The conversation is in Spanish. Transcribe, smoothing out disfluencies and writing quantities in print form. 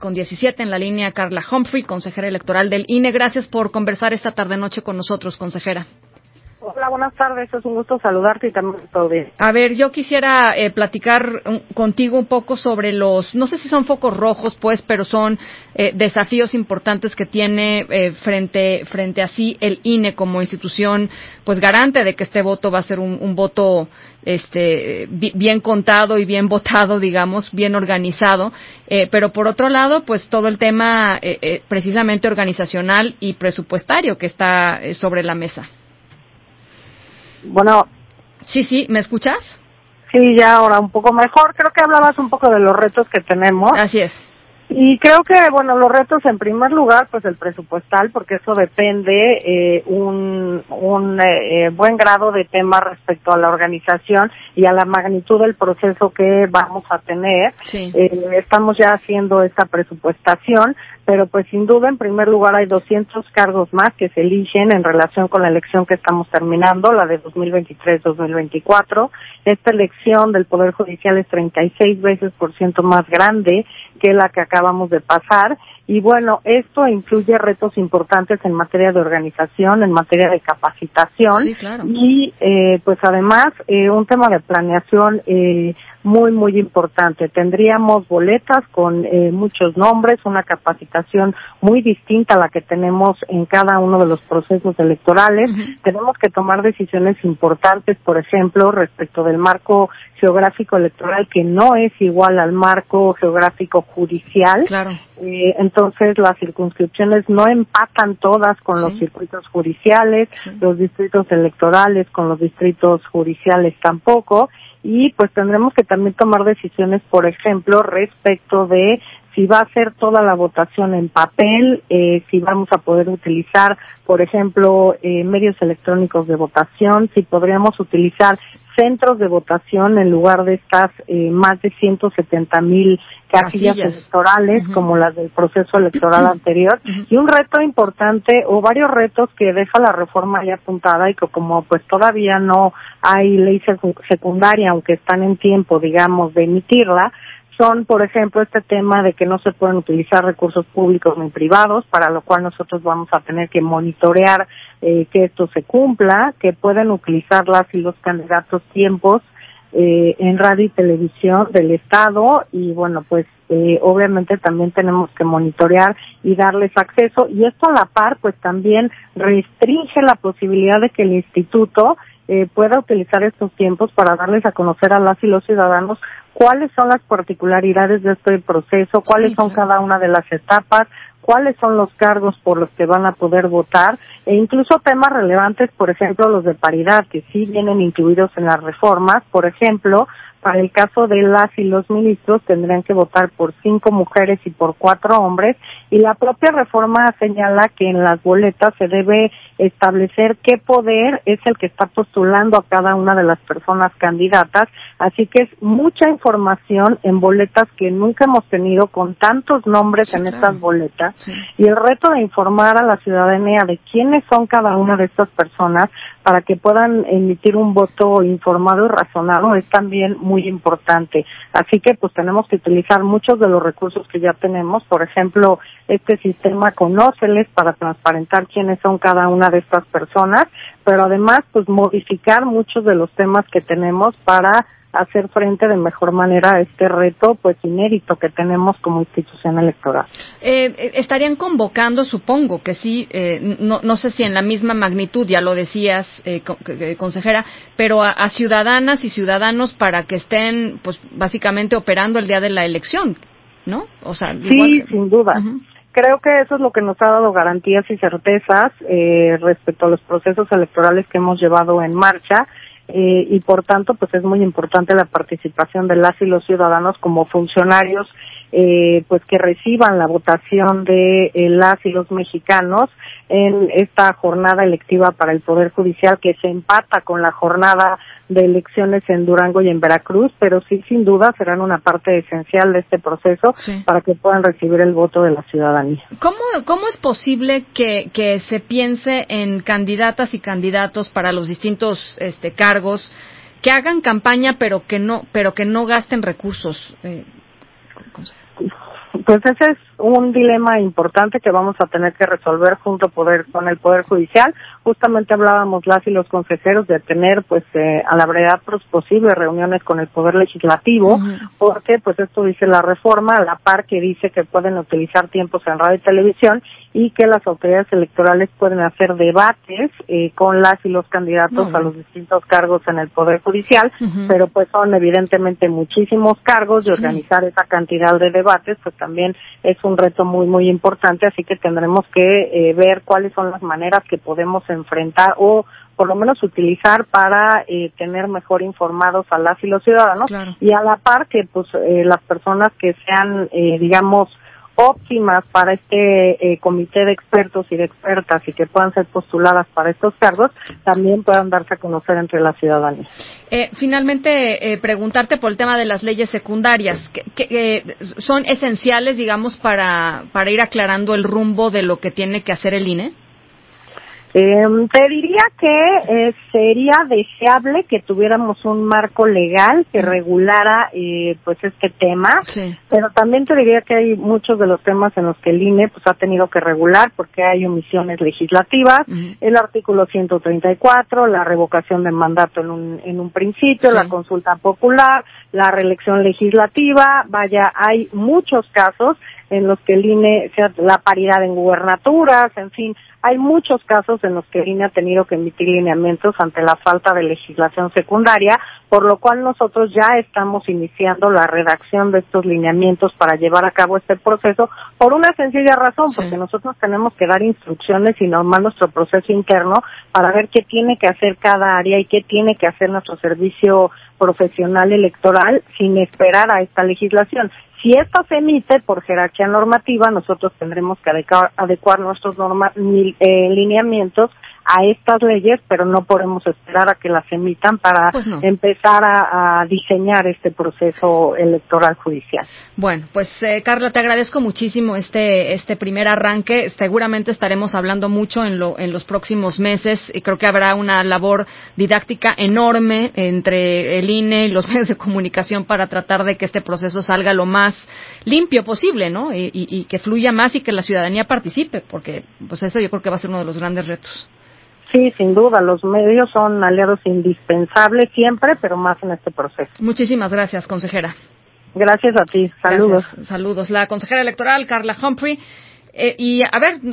6:17 en la línea Carla Humphrey, consejera electoral del INE. Gracias por conversar esta tarde-noche con nosotros, consejera. Hola, buenas tardes. Es un gusto saludarte y también todo bien. A ver, yo quisiera platicar contigo un poco sobre no sé si son focos rojos, pues, pero son desafíos importantes que tiene frente a sí el INE como institución, pues, garante de que este voto va a ser un voto bien contado y bien votado, digamos, bien organizado, pero por otro lado, pues, todo el tema precisamente organizacional y presupuestario que está sobre la mesa. Bueno. Sí, ¿me escuchas? Sí, ya ahora un poco mejor. Creo que hablabas un poco de los retos que tenemos. Así es. Y creo que, bueno, los retos en primer lugar, pues el presupuestal, porque eso depende un buen grado de tema respecto a la organización y a la magnitud del proceso que vamos a tener. Sí. Estamos ya haciendo esta presupuestación, pero pues sin duda en primer lugar hay 200 cargos más que se eligen en relación con la elección que estamos terminando, la de 2023-2024. Esta elección del Poder Judicial es 36 veces % más grande que la que acabamos de pasar, y bueno, esto incluye retos importantes en materia de organización, en materia de capacitación. Sí, claro. Y pues además un tema de planeación muy importante. Tendríamos boletas con muchos nombres, una capacitación muy distinta a la que tenemos en cada uno de los procesos electorales. Uh-huh. Tenemos que tomar decisiones importantes, por ejemplo, respecto del marco geográfico electoral, que no es igual al marco geográfico judicial. Claro. Entonces las circunscripciones no empatan todas con los circuitos judiciales, los distritos electorales con los distritos judiciales tampoco, y pues tendremos que también tomar decisiones, por ejemplo, respecto de si va a ser toda la votación en papel, si vamos a poder utilizar, por ejemplo, medios electrónicos de votación, si podríamos utilizar centros de votación en lugar de estas más de 170,000 casillas electorales, uh-huh, como las del proceso electoral anterior. Uh-huh. Y un reto importante, o varios retos que deja la reforma ya apuntada y que como pues todavía no hay ley secundaria, aunque están en tiempo, digamos, de emitirla, son, por ejemplo, este tema de que no se pueden utilizar recursos públicos ni privados, para lo cual nosotros vamos a tener que monitorear que esto se cumpla, que pueden utilizar las y los candidatos tiempos en radio y televisión del Estado, y bueno, pues obviamente también tenemos que monitorear y darles acceso, y esto a la par pues también restringe la posibilidad de que el instituto pueda utilizar estos tiempos para darles a conocer a las y los ciudadanos cuáles son las particularidades de este proceso, cuáles son cada una de las etapas, cuáles son los cargos por los que van a poder votar, e incluso temas relevantes, por ejemplo, los de paridad, que sí vienen incluidos en las reformas. Por ejemplo, para el caso de las y los ministros tendrían que votar por 5 mujeres y por 4 hombres, y la propia reforma señala que en las boletas se debe establecer qué poder es el que está postulando a cada una de las personas candidatas, así que es mucha información en boletas que nunca hemos tenido con tantos nombres en estas boletas, y el reto de informar a la ciudadanía de quiénes son cada una de estas personas para que puedan emitir un voto informado y razonado es también muy importante. Así que pues tenemos que utilizar muchos de los recursos que ya tenemos, por ejemplo, este sistema Conóceles para transparentar quiénes son cada una de estas personas, pero además pues modificar muchos de los temas que tenemos para hacer frente de mejor manera a este reto pues inédito que tenemos como institución electoral. Estarían convocando, supongo que sí, no sé si en la misma magnitud, ya lo decías, consejera, pero a ciudadanas y ciudadanos para que estén pues básicamente operando el día de la elección, ¿no? O sea, sí, igual sin duda. Uh-huh. Creo que eso es lo que nos ha dado garantías y certezas respecto a los procesos electorales que hemos llevado en marcha. Y por tanto pues es muy importante la participación de las y los ciudadanos como funcionarios pues que reciban la votación de las y los mexicanos en esta jornada electiva para el Poder Judicial, que se empata con la jornada de elecciones en Durango y en Veracruz, pero sí, sin duda, serán una parte esencial de este proceso para que puedan recibir el voto de la ciudadanía. ¿Cómo es posible que se piense en candidatas y candidatos para los distintos cargos que hagan campaña pero que no gasten recursos? Pues ese es un dilema importante que vamos a tener que resolver junto con el Poder Judicial. Justamente hablábamos las y los consejeros de tener, pues, a la brevedad posible reuniones con el Poder Legislativo, porque, pues, esto dice la reforma, a la par que dice que pueden utilizar tiempos en radio y televisión y que las autoridades electorales pueden hacer debates con las y los candidatos a los distintos cargos en el Poder Judicial, pero pues son evidentemente muchísimos cargos y organizar esa cantidad de debates pues también es un reto muy muy importante, así que tendremos que ver cuáles son las maneras que podemos enfrentar o por lo menos utilizar para tener mejor informados a las y los ciudadanos, y a la par que pues las personas que sean digamos óptimas para este comité de expertos y de expertas y que puedan ser postuladas para estos cargos, también puedan darse a conocer entre la ciudadanía. Finalmente, preguntarte por el tema de las leyes secundarias, que son esenciales, digamos, para ir aclarando el rumbo de lo que tiene que hacer el INE. Te diría que sería deseable que tuviéramos un marco legal que regulara pues este tema, pero también te diría que hay muchos de los temas en los que el INE pues ha tenido que regular porque hay omisiones legislativas, el artículo 134, la revocación de mandato en un principio, la consulta popular, la reelección legislativa, vaya, hay muchos casos en los que el INE, la paridad en gubernaturas, en fin, hay muchos casos en los que el INE ha tenido que emitir lineamientos ante la falta de legislación secundaria, por lo cual nosotros ya estamos iniciando la redacción de estos lineamientos para llevar a cabo este proceso por una sencilla razón, porque nosotros tenemos que dar instrucciones y normar nuestro proceso interno para ver qué tiene que hacer cada área y qué tiene que hacer nuestro servicio profesional electoral sin esperar a esta legislación. Si esta se emite por jerarquía normativa, nosotros tendremos que adecuar nuestros lineamientos a estas leyes, pero no podemos esperar a que las emitan para empezar a diseñar este proceso electoral judicial. Bueno, pues Carla, te agradezco muchísimo este primer arranque. Seguramente estaremos hablando mucho en los próximos meses y creo que habrá una labor didáctica enorme entre el INE y los medios de comunicación para tratar de que este proceso salga lo más limpio posible, ¿no? Y que fluya más y que la ciudadanía participe, porque pues eso yo creo que va a ser uno de los grandes retos. Sí, sin duda, los medios son aliados indispensables siempre, pero más en este proceso. Muchísimas gracias, consejera. Gracias a ti, saludos. Gracias. Saludos. La consejera electoral, Carla Humphrey. Y a ver,